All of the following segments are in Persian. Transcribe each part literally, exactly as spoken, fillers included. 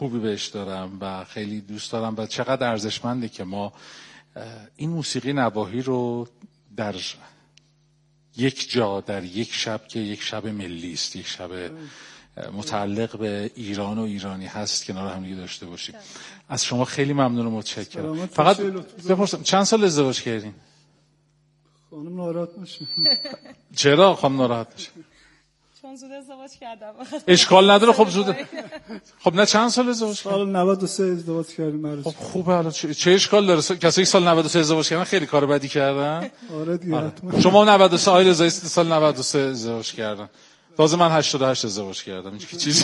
خوبی بهش دارم و خیلی دوست دارم و چقدر ارزشمنده که ما این موسیقی نواحی رو در یک جا، در یک شب که یک شب ملی است، یک شب متعلق به ایران و ایرانی هست، کنار هم دیگه داشته باشیم. از شما خیلی ممنون و متشکرم. فقط بپرسم چند سال ازدواج کردین؟ خانم ناراحت میشه. چرا خانم ناراحت میشه؟ چون زود ازدواج کردم. اشکال نداره. خب زود. خب نه چند سال ازدواج کردین؟ سال نود و سه ازدواج کردیم. خب خوبه. حالا چه اشکال داره؟ کسایی که سال نود و سه ازدواج کردن خیلی کار بدی کردن. آره دیگه حتما. شما نود و سه آیل رضایی سال نود و سه ازدواج کردن. تازه من هشتاد و هشت ازدواج کردم. هیچ چیزی.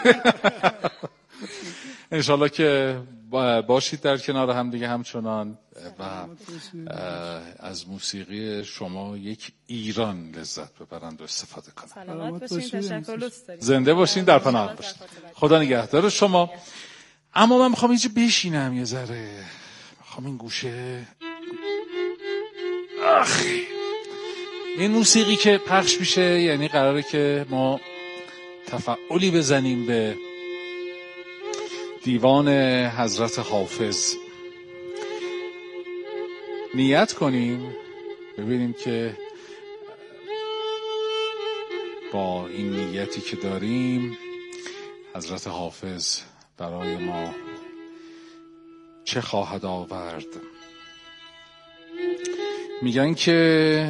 انشالله که باشید در کنار هم دیگه همچنان و از موسیقی شما یک ایران لذت ببرند و استفاده کنند. سلامت باشین. تشکر لطف دارید. زنده باشین، در پناه باشین. خدا نگهدار شما. اما من میخوام اینجا بشینم یه ذره. میخوام این گوشه آخی این موسیقی که پخش میشه یعنی قراره که ما تفعلی بزنیم به دیوان حضرت حافظ. نیت کنیم ببینیم که با این نیتی که داریم حضرت حافظ برای ما چه خواهد آورد. میگن که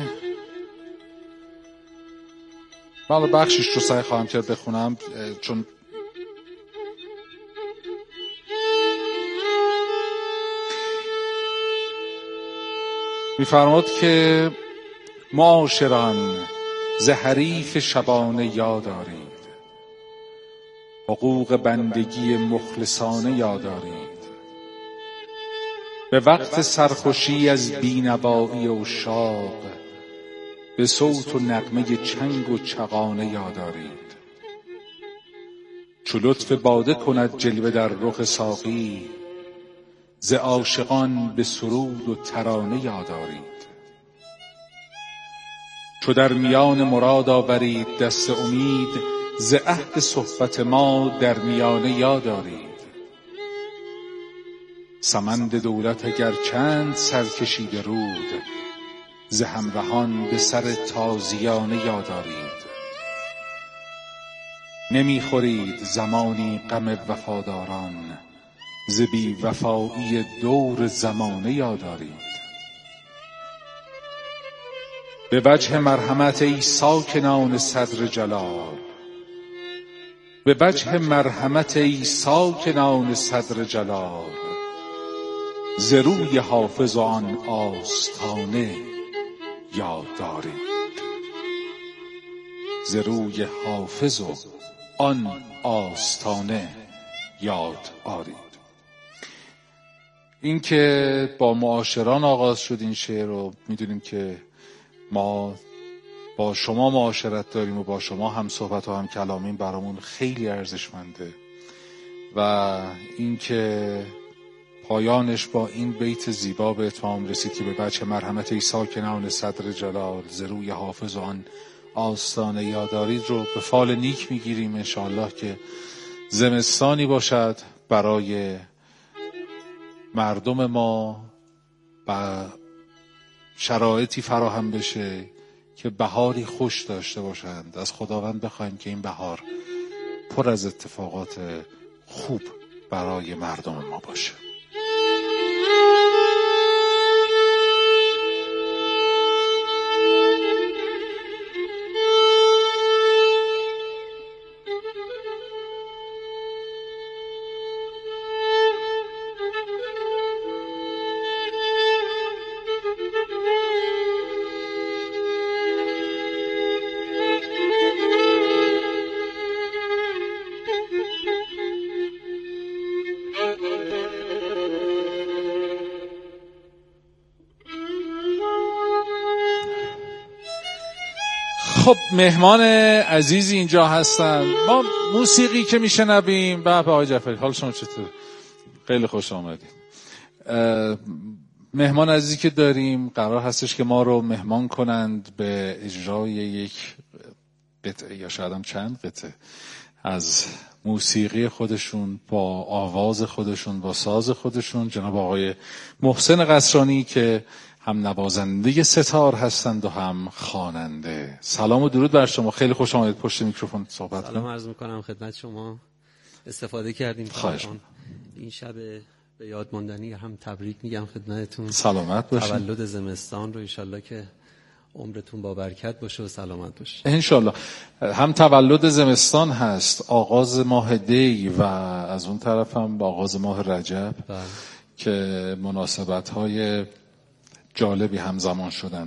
من بخشش رو سعی خواهم کرد بخونم چون می‌فرماد که معاشران ز حریف شبانه یاد دارید، حقوق بندگی مخلصانه یاد دارید، به وقت سرخوشی از بینوایی عشاق به صوت و نغمه چنگ و چغانه یاد دارید. چو لطف باده کند جلوه در رخ ساقی، ز عاشقان به سرود و ترانه یاد دارید. چو در میان مراد آورید دست امید، ز عهد صحبت ما در میانه یاد دارید. سمند دولت اگر چند سر کشیده رود، ز همرهان به سر تازیانه یاد دارید. نمیخورید زمانی غم وفاداران، ز بی وفایی دور زمانه یاد دارید. به وجه مرحمت ای ساکنان صدر جلال، به وجه مرحمت ای ساکنان صدر جلال، ز روی حافظ و آن آستانه یاد دارید. ز روی حافظ و آن آستانه یاد دارید. این که با معاشران آغاز شد این شعر رو میدونیم که ما با شما معاشرت داریم و با شما هم صحبت و هم کلامین برامون خیلی ارزشمنده و این که پایانش با این بیت زیبا به اتمام رسید که به بچه مرحمت ای ساکنان صدر جلال، ز روی حافظ و آن آستانه یاد دارید رو به فال نیک میگیریم. انشاءالله که زمستانی باشد برای مردم ما و شرایطی فراهم بشه که بهاری خوش داشته باشند. از خداوند بخوایم که این بهار پر از اتفاقات خوب برای مردم ما باشه. خب مهمان عزیزی اینجا هستن. ما موسیقی که میشنویم به آقای جعفری حال شما چطور؟ خیلی خوش آمدید. مهمان عزیزی که داریم قرار هستش که ما رو مهمان کنند به اجرای یک قطعه یا شاید هم چند قطعه از موسیقی خودشون، با آواز خودشون، با ساز خودشون، جناب آقای محسن قصرانی که هم نوازنده ستار هستند و هم خواننده. سلام و درود بر شما. خیلی خوش آمدید پشت میکروفون صحبت کنید. سلام عرض میکنم خدمت شما. استفاده کردیم خواهش این شب به یاد ماندنی، هم تبریک میگم خدمتتون. سلامت باشید. تولد زمستان رو ان شاءالله که عمرتون با برکت باشه و سلامت باشه ان شاءالله. هم تولد زمستان هست، آغاز ماه دی و از اون طرف هم آغاز ماه رجب بله. که مناسبت‌های جالبی همزمان شدن.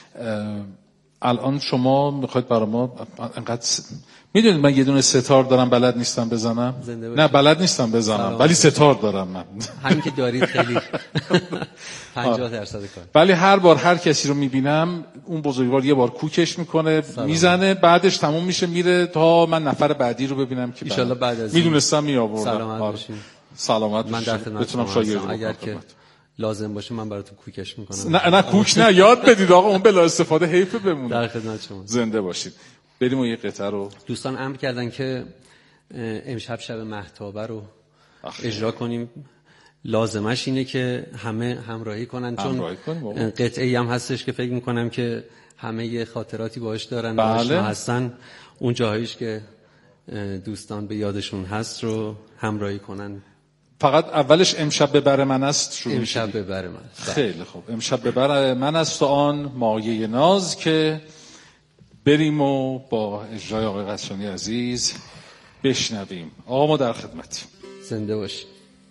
الان شما میخواید برای ما انقدر س... میدونید من یه دونه ستار دارم بلد نیستم بزنم. نه بلد نیستم بزنم ولی ستار دارم من. همین که دارید خیلی پنجاه درصد کار. ولی هر بار هر کسی رو میبینم اون بزرگوار یه بار کوکش میکنه میزنه، بعدش تموم میشه میره تا من نفر بعدی رو ببینم که ان شاء الله بعد از میدونستم میآوردم. سلامت باشین. سلامت من در خدمتتون بتونم شاگردی اگر بکنم. که لازم باشه من براتون کوکش میکنم. نه نه کوک نه، یاد بدید آقا، اون بلا استفاده حیف بمونه. در خدمت شما. زنده باشید. بریم و یه قطعه رو دوستان امر کردن که امشب شب مهتابه رو اجرا کنیم. لازمش اینه که همه همراهی کنن، چون قطعه‌ای هم هستش که فکر میکنم که همه یه خاطراتی باهاش دارن و آشنا هستن. اون جاهایش که دوستان به یادشون هست رو همراهی کنن. فقط اولش امشب ببر من است شروع میشه. امشب ببر من. خیلی خوب. امشب ببر من است و آن مایه ناز، که بریم و با اجرای آقای قصرانی عزیز بشنویم. آقا ما در خدمت. زنده باشید.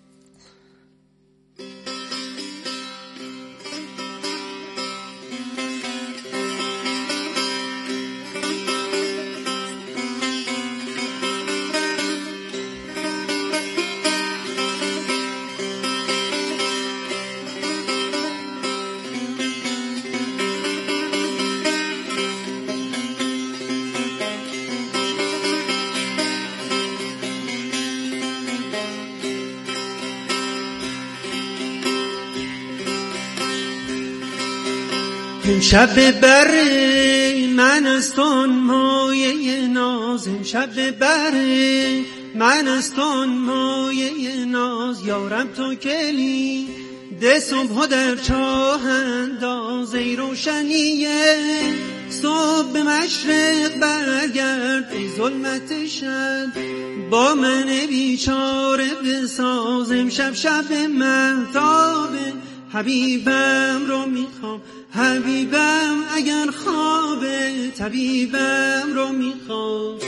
امشب ببر من است آن مایه ناز، امشب ببر من است آن مایه ناز. یارم تو کلی ده صبح در چاه انداز، ای روشنیه صبح به مشرق برگرد، ای ظلمت شب با من بیچاره بساز. امشب شب مهتاب حبیبم رو میخوام، حبیبم اگر خوابه طبیبم رو میخوام.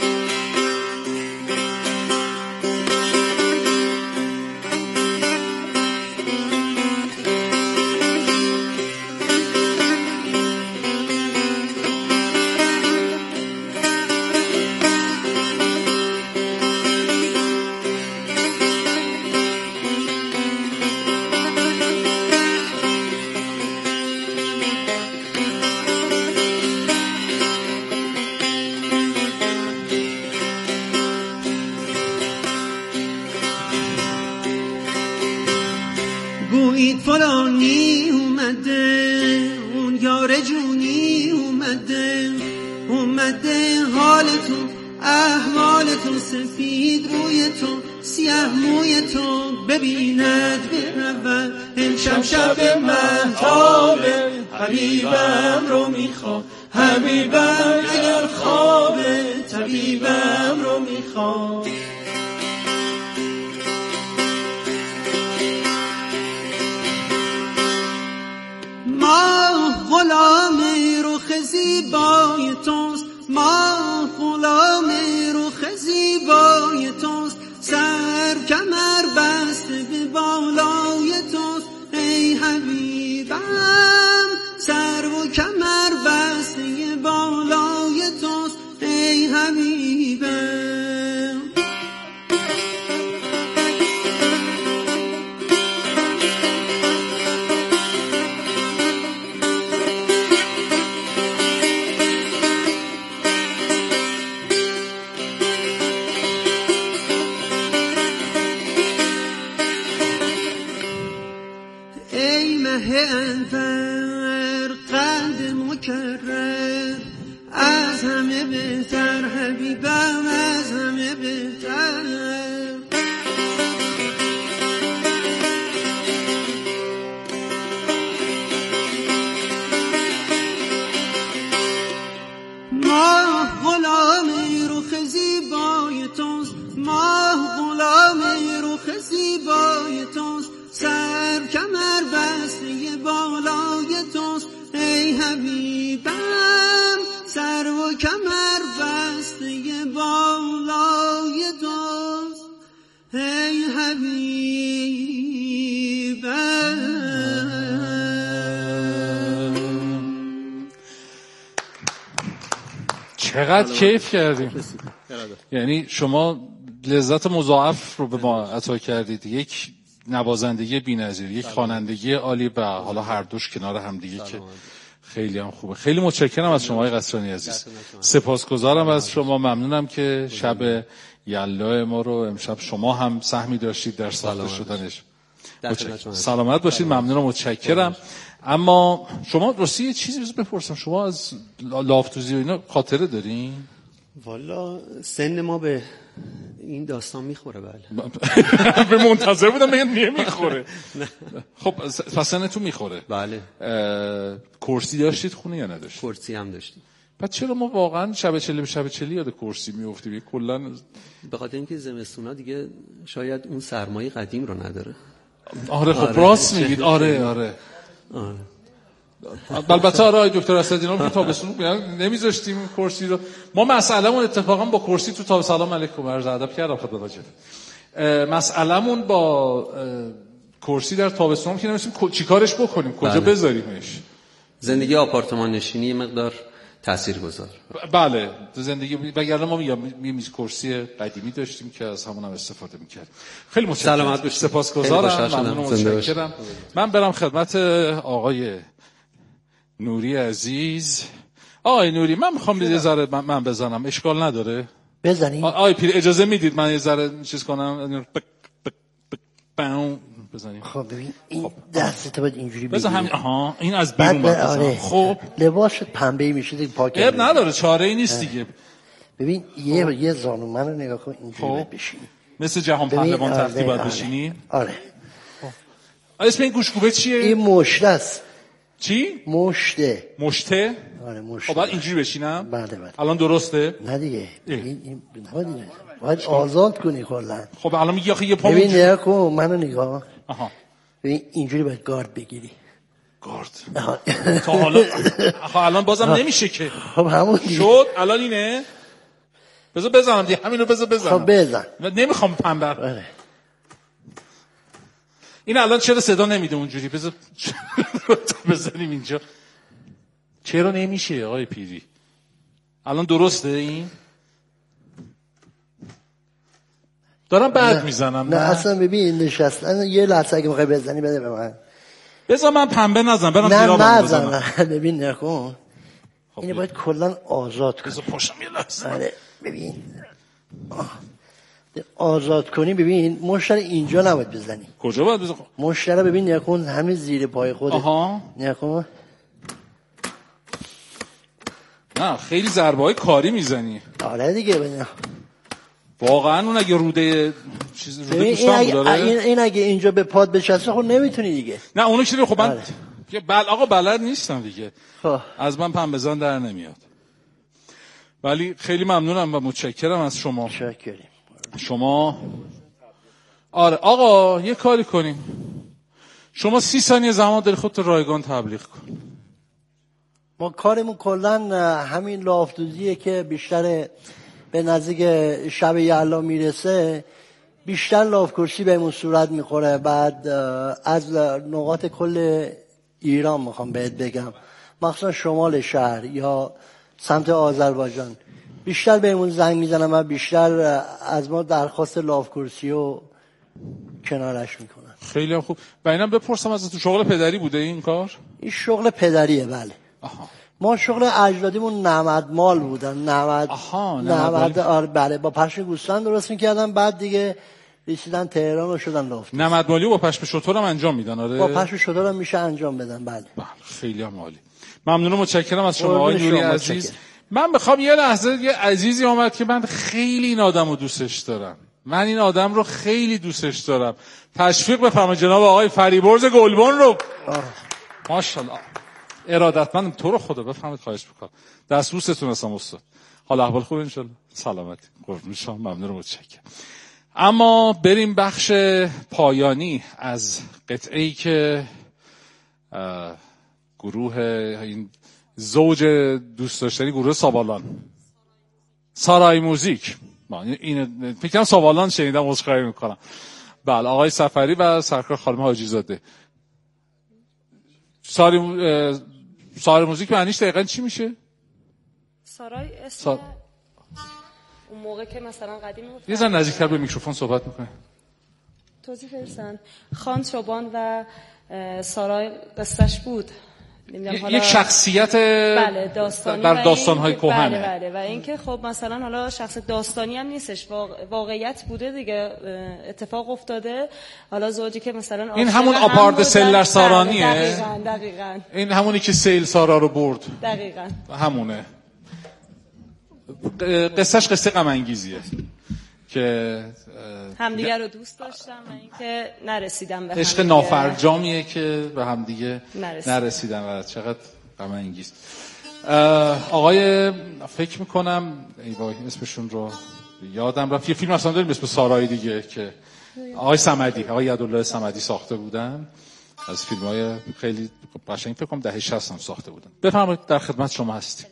گویید فلانی اومده، اون یار جونی اومده، اومده حالتون احوالتون، سفید رویتون سیاه مویتون ببیند برود. امشب شب مهتابه حبیبم رو میخوام، حبیبم اگر خوابه طبیبم رو میخوام. ما غلام رخ زیبای توست، ما غلام رخ زیبای توست، سر کمر بسته به بالای توست، ای حبیبم سر و کمر بسته بالای توست، ای حبیبم. انور قلب مکرر از همه بهتر، حبیبم از همه بهتر. ای حبیبم سر و کمر بسته بالای دوست ای حبیبم. چقدر کیف کردیم. یعنی شما لذت مضاعف رو به ما عطا کردید، یک نوازندگی بی‌نظیر، یک خوانندگی عالی و حالا هر دوش کنار هم دیگه که خیلی هم خوبه. خیلی متشکرم از شما آقای قصرانی عزیز، سپاسگزارم از شما، ممنونم که شب یلا ما رو امشب شما هم سهمی داشتید در ساخته شدنش. سلامت باشید، ممنونم، متشکرم. اما شما راستی یه چیزی بذار بپرسم، شما از لافتوزی و اینا خاطره دارین؟ والا سن ما به این داستان میخوره. بله به منتظر بودم بگم نمیخوره. خب پس سنتون میخوره؟ بله. کرسی داشتید خونه یا نداشتید؟ کرسی هم داشتیم. بعد چرا ما واقعا شب چلی به شب چلی یاد کرسی میافتیم؟ کلا به خاطر اینکه زمستونا دیگه شاید اون سرمایه قدیم رو نداره. آره خب آره. راست میگید. آره آره آره. البته آره دکتر اسدینا که تابستون نمیذاشتیم کرسی رو. ما مسئلهمون اتفاقا با کرسی تو تاب سلام علیکم عرض ادب کردم خدمت شما. مسئلهمون با کرسی در تابستون که نمی‌دونیم چیکارش بکنیم، کجا بله. بذاریمش. زندگی آپارتمان نشینی مقدار تاثیرگذار. بله زندگی وگرنه ما یه میز کرسی قدیمی داشتیم که از همون هم استفاده می‌کردیم. خیلی متشکرم. سلامت باشید. سپاسگزارم. ممنون، متشکرم. من برم خدمت آقای نوری عزیز. آقای نوری من میخوام یه ذره من بزنم، اشکال نداره؟ بزنید. آقای پیر اجازه میدید من یه ذره چیز کنم؟ بزنیم. خب ببین این خب. دستت باید اینجوری بگیری. بذار همین. آها این از بیرون باید بزنم. آره. خب لباس پنبه‌ای میشه دیگه پاک. اب نداره، چاره ای نیست دیگه. ببین یه خب. یه زانو منو نگاه کن اینجوری باید بشینی. مثل جهان پهلوان تختی باید بشینی. آره. اسم این گوشگوبه چیه؟ این مشته است. چی؟ مشته. مشته؟ آره مشته. خب بعد اینجوری بشینم؟ بله بله. الان درسته؟ نه دیگه. این این باید باید آزاد کنی کلا. خب الان میگی آخه یه پا ببین نگاه کن منو نگاه. آها. ببین اینجوری باید گارد بگیری. گارد. تا حالا آخه الان بازم نمیشه که. خب همون شد الان اینه. بذار بزنم دیگه همینو بذار بزنم. خب بزن. نمیخوام پنبر. آره. این الان چرا صدا نمیده اونجوری؟ بذار بزنیم اینجا. چرا نمیشه آقای پیری؟ الان درسته این؟ دارم بعد میزنم. نه اصلا ببین نشستن یه لحظه اگه میخوای بزنی بده به من. بذار من پنبه نزنم برام زیرا بزنم. نه ببین نکن. خب اینو باید کلا آزاد کنی. بذار پاشم یه لحظه. آره ببین. آزاد کنی. ببین مشتر اینجا نباید بزنی. کجا باید بزنی؟ مشتر ببین نکن همین زیر پای خودت. آها. نکن. نه خیلی ضربه های کاری میزنی. آره دیگه ببین. واقعا اون اگه روده چیز روده دوستان این داره این, این اگه اینجا به پاد بچسبه خب نمیتونی دیگه. نه اونو که خب من آره. بل آقا بلد نیستم دیگه. خب. از من پنبه‌زن در نمیاد. ولی خیلی ممنونم و متشکرم از شما. متشکرم. شما آره آقا یه کاری کنیم. شما سی ثانیه زمان داری خودت رایگان تبلیغ کن. ما کارمون کلا همین لافتوزیه که بیشتر به نزدیک شب یعلا میرسه، بیشتر لاف کرسی بهمون صورت میخوره. بعد از نقاط کل ایران میخوام بهت بگم، مخصوصا شمال شهر یا سمت آذربایجان بیشتر بهمون زنگ میزنن و بیشتر از ما درخواست لاف کرسی و کنارش میکنن. خیلی هم خوب. و اینم بپرسم از تو شغل پدری بوده این کار؟ این شغل پدریه بله. آها. ما شغل اجدادیمون نمدمال بودن. نمد آها نمد آره بله با پشم گوسفند درست میکردن، بعد دیگه رسیدن تهران و شدن لافت. نمدمالی با پشم شتر هم انجام میدن آره؟ با پشم شتر هم میشه انجام بدن بله. بله خیلی هم عالی. ممنونم متشکرم از شما آقای نوری عزیز. من میخوام یه لحظه یه عزیزی اومد که من خیلی این آدمو دوستش دارم. من این آدم رو خیلی دوستش دارم. تشویق بفرمایید جناب آقای فریبرز گلبن رو. ماشاءالله. ارادتمندم. تو رو خدا بفرمایید خواهش میکنم. دست بوستون هستم استاد. حال احوال خوب ان شاء الله. سلامتی. قربون شما. ممنون و متشکرم. اما بریم بخش پایانی از قطعه‌ای که گروه این زوج دوست داشتنی گروه سابالان، سارای موزیک. این فکرم سابالان شنیدم، عذرخواهی میکنم. بله، آقای سفری و سرکار خانم حاجی زاده. سارای سارای موزیک معنیش دقیقاً چی میشه؟ سارای اسم سار... اون موقع که مثلا قدیم یه زن نزدیکتر به میکروفون صحبت میکنه. توضیح فرستن. خان چوبان و سارای قصهش بود. یک شخصیت بله داستانی در داستان‌های کهن. بله بله و اینکه خب مثلا حالا شخص داستانی هم نیستش، واقعیت بوده دیگه، اتفاق افتاده. حالا زوجی که مثلا این همون آپارد سلر سارانیه. دقیقاً دقیقاً این همونی که سیل سارا رو برد. دقیقاً همونه. قصهش قصه غم انگیزیه که همدیگه رو دوست داشتم و اینکه نرسیدم به هم. عشق نافرجامیه که به همدیگه نرسیدم. نرسیدن و چقدر غم انگیز. آقای فکر میکنم ای وای اسمشون رو یادم رفت، یه فیلم اصلا داریم اسم سارای دیگه که آقای صمدی، آقای یدالله صمدی ساخته بودن. از فیلم‌های خیلی قشنگ فکر کنم دهه شصت هم ساخته بودن. بفرمایید، در خدمت شما هستیم.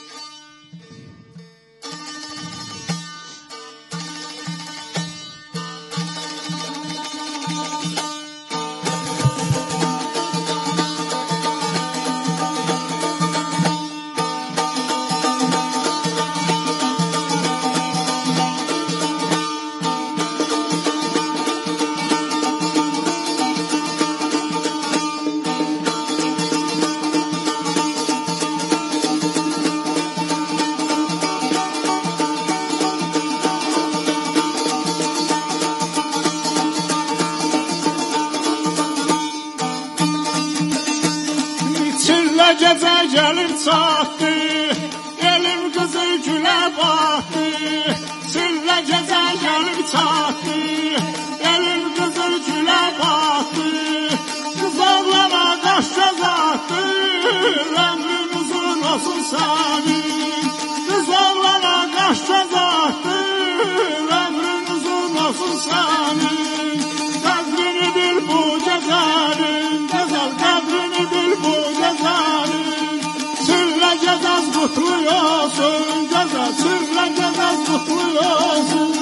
Gecə gəlir çatdı, elim qızı gülə baxdı. Sirlə gecə gəlib çatdı, elim qızı gülə baxdı. Qız oğlana qaş göz atdı, ömrün uzun olsun sənin. Qız oğlana qaş göz atdı, ömrün uzun olsun sənin. Qədrini bil bu gecənin, gözəl qədrini bil bu gecənin. Sırla gecəz qutlu olsun, gözəl sırla gecəz qutlu olsun.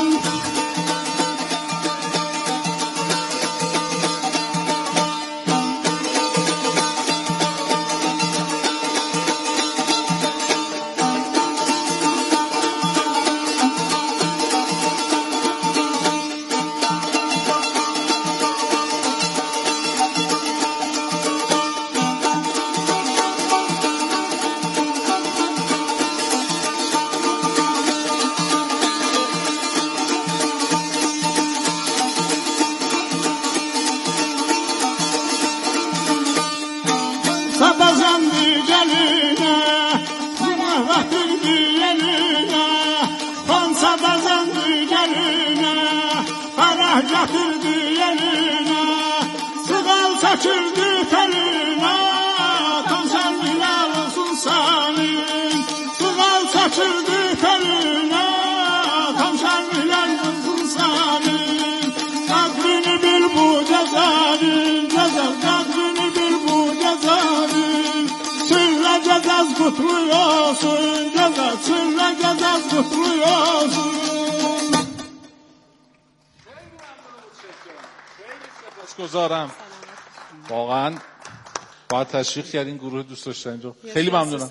گذارم واقعا باید تشویق کردین گروه دوست داشتنی رو. خیلی ممنونم.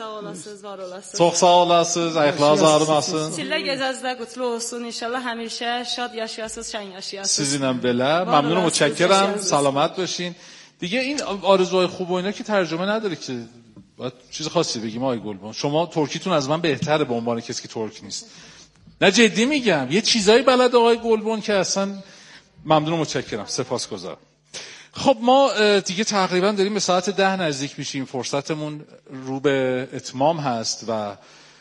Çox sağ olasınız. Ayaqlarınız ağrımasın. Çillə gecənizdə qutlu olsun. İnşallah həmişə şad yaşayasınız, şən yaşayasınız. Sizinəm belə. ممنونم، متشکرم. سلامت باشین. دیگه این آرزوهای خوب و اینا که ترجمه نداره که باید چیز خاصی بگیم. آقای گلبان شما ترکیتون از من بهتره به عنوان کسی که ترک نیست. نه جدی میگم، یه چیزایی بلد آقای گلبان که اصلا. ممنونم، متشکرم، سپاسگزارم. خب ما دیگه تقریبا داریم به ساعت ده نزدیک میشیم، فرصتمون رو به اتمام هست و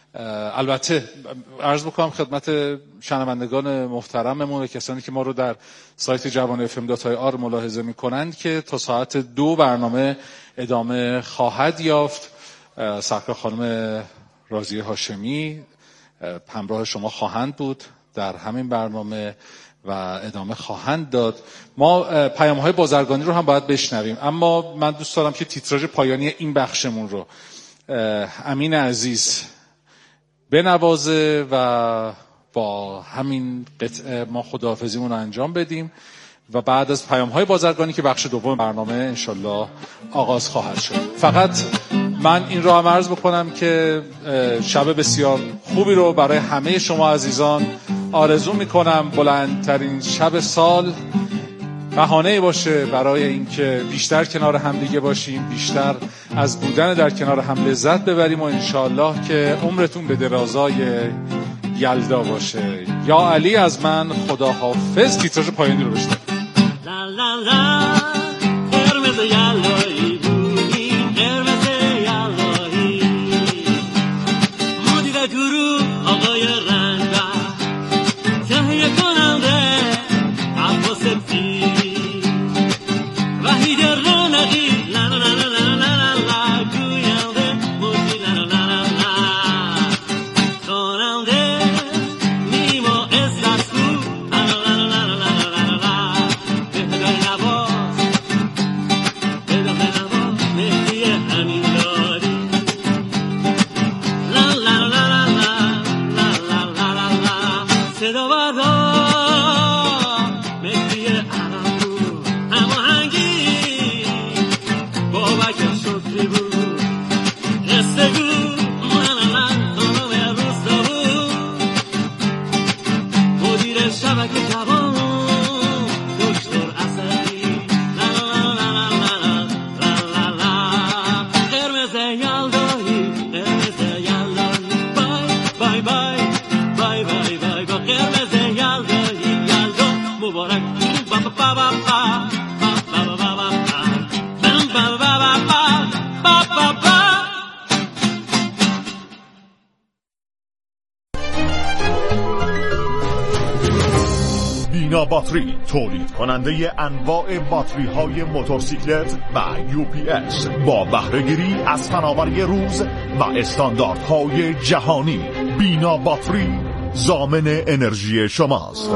البته عرض بکنم خدمت شنوندگان محترممون و کسانی که ما رو در سایت جوان اف ام دات آی آر ملاحظه میکنند که تا ساعت دو برنامه ادامه خواهد یافت. سرکار خانم راضیه هاشمی همراه شما خواهند بود در همین برنامه و ادامه خواهند داد. ما پیام‌های بازرگانی رو هم باید بشنویم، اما من دوست دارم که تیتراژ پایانی این بخشمون رو امین عزیز بنوازه و با همین قطعه ما خداحافظیمون رو انجام بدیم و بعد از پیام‌های بازرگانی که بخش دوم برنامه انشالله آغاز خواهد شد. فقط من این رو هم عرض بکنم که شب بسیار خوبی رو برای همه شما عزیزان آرزو میکنم. بلندترین شب سال بهانه باشه برای اینکه بیشتر کنار هم دیگه باشیم، بیشتر از بودن در کنار هم لذت ببریم و انشالله که عمرتون به درازای یلدا باشه. یا علی از من خداحافظ. تیتراژ پایانی رو بشنویم. لا لا لا قرمز یلایی بودی، قرمز یلایی مدیر گروه آقای رنگبر، تهیه کننده عباس پیر، وحید رونقی لا لا لا لا لا لا گوینده مدیر لا لا لا لا خواننده نیما اسلسو لا لا لا لا لا لا بهدار نواز بهدار نواز مهدی امینداری لا لا لا لا لا لا لا لا لا صدا بردار مهدی عربو هماهنگی بابک شکری بود قصه گو لا لا لا خانم روستا بود مدیر شبکه جوان دکتر اسدی لا لا لا لا لا لا لا قرمز یلدایی قرمز یلدایی بای بای بای بای بای بای با قرمز یلدایی یلدا مبارک با با با با با با با با با با با با. بینا باتری تولید کننده انواع باتری های موتورسیکلت و یو پی اس با بهره گیری از فناوری روز و استانداردهای جهانی. بینا باتری ضامن انرژی شماست.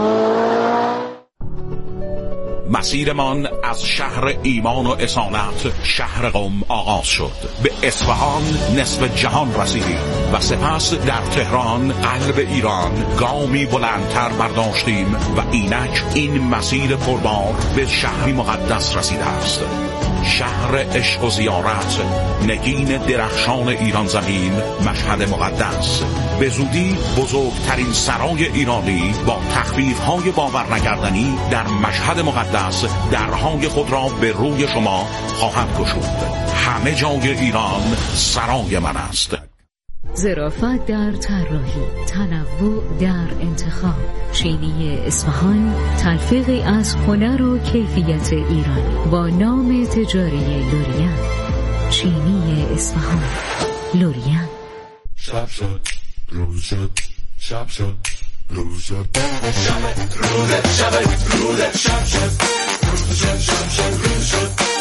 مسیرمان از شهر ایمان و اصالت شهر قم آغاز شد. به اصفهان نصف جهان رسیدیم و سپس در تهران قلب ایران گامی بلندتر برداشتیم و اینک این مسیر پربار به شهری مقدس رسیده است. شهر عشق و زیارت، نگین درخشان ایران زمین، مشهد مقدس. به زودی بزرگترین سرای ایرانی با تخفیف‌های باور نکردنی در مشهد مقدس درهای خود را به روی شما خواهد گشود. همه جای ایران سرای من است. ظرافت در طراحی، تنوع در انتخاب. چینی اصفهان تلفیقی از هنر و کیفیت ایرانی با نام تجاری لوریان. چینی اصفهان، لوریان. شب شد روز شد، شب شد روز شد، شب روز شب روز شب شد روز شد شب شد روز شد.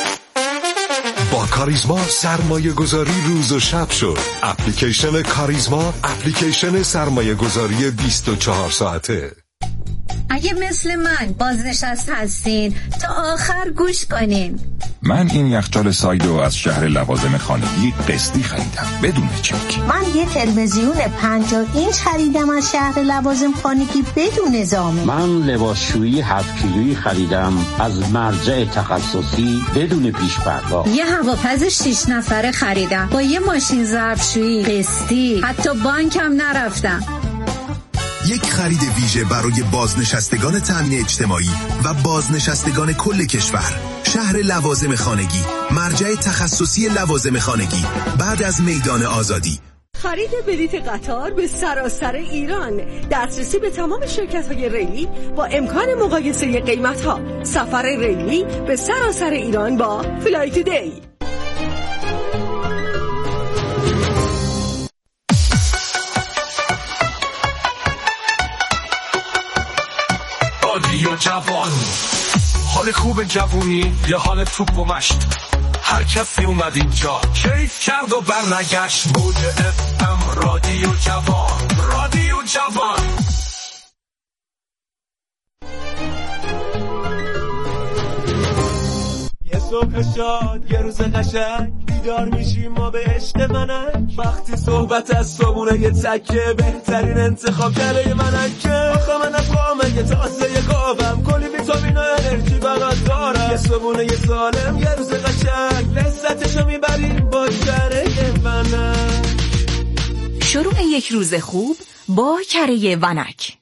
با کاریزما سرمایه گذاری روز و شب شد. اپلیکیشن کاریزما، اپلیکیشن سرمایه گذاری بیست و چهار ساعته. اگه مثل من بازنشسته هستین تا آخر گوش کنین. من این یخچال سایدو از شهر لوازم خانگی قسطی خریدم بدون چک. من یه تلویزیون پنجاه اینچ خریدم از شهر لوازم خانگی بدون ضامن. من لباسشویی هفت کیلویی خریدم از مرجع تخصصی بدون پیش پرداخت. یه هواپز شش نفره خریدم با یه ماشین ظرفشویی قسطی، حتی بانکم نرفتم. یک خرید ویژه برای بازنشستگان تامین اجتماعی و بازنشستگان کل کشور. شهر لوازم خانگی، مرجع تخصصی لوازم خانگی بعد از میدان آزادی. خرید بلیت قطار به سراسر ایران، دسترسی به تمام شرکت‌های ریلی با امکان مقایسه قیمت‌ها. سفر ریلی به سراسر ایران با فلای تودی. رادیو جوان، حال خوب جوونی یه حال توپ و مشت. هر کسی اومد اینجا کیف کرد و برنگشت. موج اف ام رادیو جوان، رادیو جوان. صبح شاد یه روز قشنگ بیدار میشیم ما به عشق منک. وقتی صحبت از صبونه یه تکه بهترین انتخاب برای منک. آخه من از قامه یه تازه یه قابم کلی ویتامین و انرژی برات دارم. یه صبونه یه سالم یه روز قشنگ لذتشو میبریم با کره ونک. شروع یک روز خوب با کره ونک.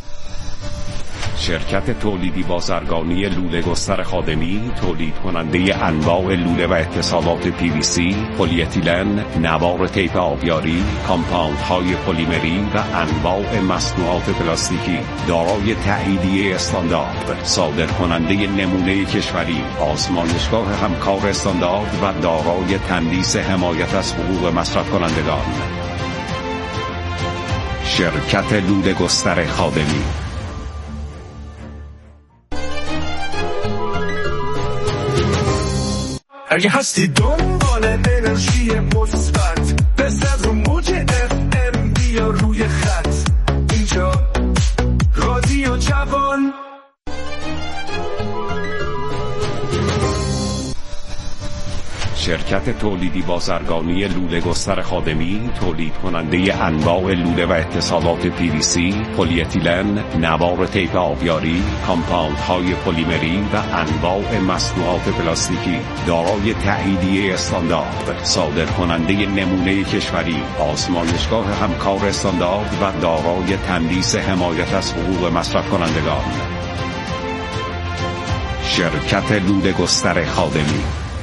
شرکت تولیدی بازرگانی لوله گستر خادمی تولید کننده انواع لوله و اتصالات پی وی سی، پلی اتیلن، نوار تیپ آبیاری، کامپاندهای پلیمری و انواع مصنوعات پلاستیکی دارای تاییدیه استاندارد، صادر کننده نمونه کشوری، آزمایشگاه همکار استاندارد و دارای تندیس حمایت از حقوق مصرف کنندگان. شرکت لوله گستر خادمی. اگه هستی دنبال انرژی مثبت بزن رو موج اف ام بیا روی خط اینجا رادیو جوان. شرکت تولیدی بازرگانی لوله گستر خادمی تولید کننده انواع لوله و اتصالات پی وی سی، پلی اتیلن، نوار تیپ آبیاری، کامپاندهای پلیمری و انواع مصنوعات پلاستیکی دارای تاییدیه استاندارد، صادر کننده نمونه کشوری، آزمایشگاه همکار استاندارد و دارای تندیس حمایت از حقوق مصرف کنندگان. شرکت لوله گستر خادمی.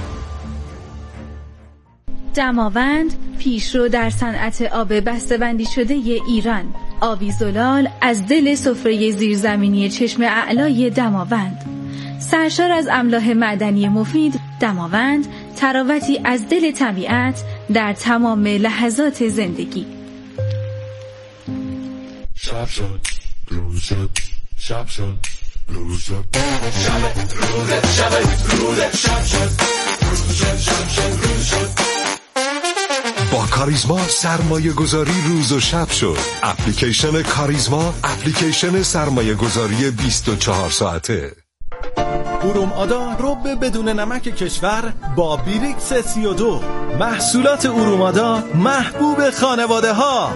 دماوند پیشرو در صنعت آب بسته‌بندی شده ایران. آبی زلال از دل سفره زیرزمینی چشم اعلای دماوند. سرشار از املاح معدنی مفید، دماوند تراوتی از دل طبیعت در تمام لحظات زندگی. شب شد روز شد شب شد روز شد شب روز شب روز شب شد روز شد شب شد روز شد. با کاریزما سرمایه گذاری روز و شب شد. اپلیکیشن کاریزما، اپلیکیشن سرمایه گذاری بیست و چهار ساعته. اروم آدا رب بدون نمک کشور با بیریکس سی و دو. محصولات اروم آدا محبوب خانواده ها.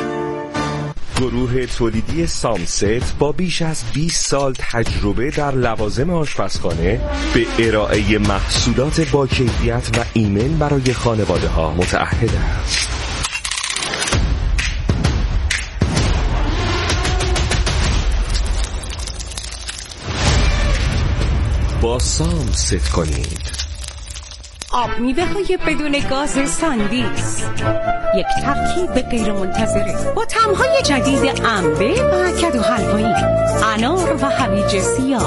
گروه تولیدی سامست با بیش از بیست سال تجربه در لوازم آشپزخانه به ارائه محصولات با کیفیت و ایمن برای خانواده ها متعهد است. با سامست کنید. آب میوه های بدون گاز ساندیس، یک ترکیب غیر منتظره با طعم‌های جدید انبه و کدو حلوایی، انار و هویج سیاه،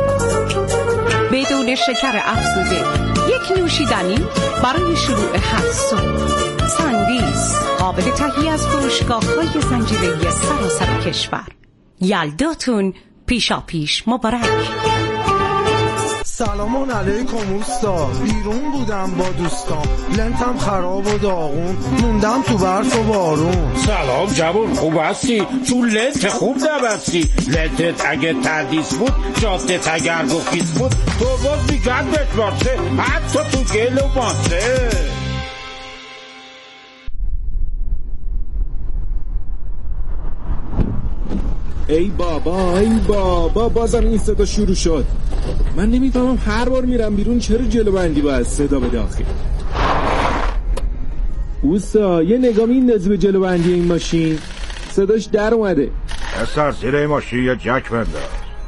بدون شکر افزوده، یک نوشیدنی برای شروع هر صبح. ساندیس قابل تهیه از فروشگاه‌های زنجیره‌ای سراسر کشور. یلداتون پیشا پیش مبارک. سلام علیکم اوستا. بیرون بودم با دوستام، لنتم خراب و داغون، موندم تو برف و بارون. سلام جوان، خوب هستی؟ تو لنت خوب نبستی. لنتت اگه تردیس بود، جادت اگر گفیز بود، تو باز میگن بتبارسه، حتی تو گل و ماسه. ای بابا ای بابا بازم این صدا شروع شد. من نمیفهمم هر بار میرم بیرون چرا جلو بندی باید صدا به داخل. اوستا یه نگاه میندازی به جلو بندی این ماشین، صداش در اومده. اصلا زیر این ماشین یه جک بنداز.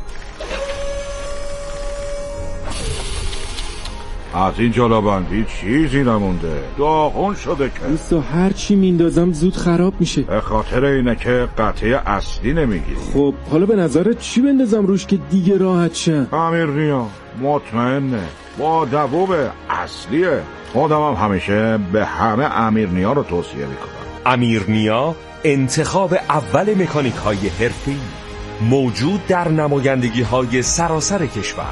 از این جلو بندی چیزی نمونده، داغون شده که. اوستا هر چی میندازم زود خراب میشه. به خاطر اینه که قطعه اصلی نمیگیری. خب حالا به نظرت چی بندازم روش که دیگه راحت شم؟ امیرنیا مطمئنه، با دووب اصلیه. خودم هم همیشه به همه امیرنیا رو توصیه میکنم. امیرنیا انتخاب اول مکانیک های حرفه‌ای، موجود در نمایندگی های سراسر کشور.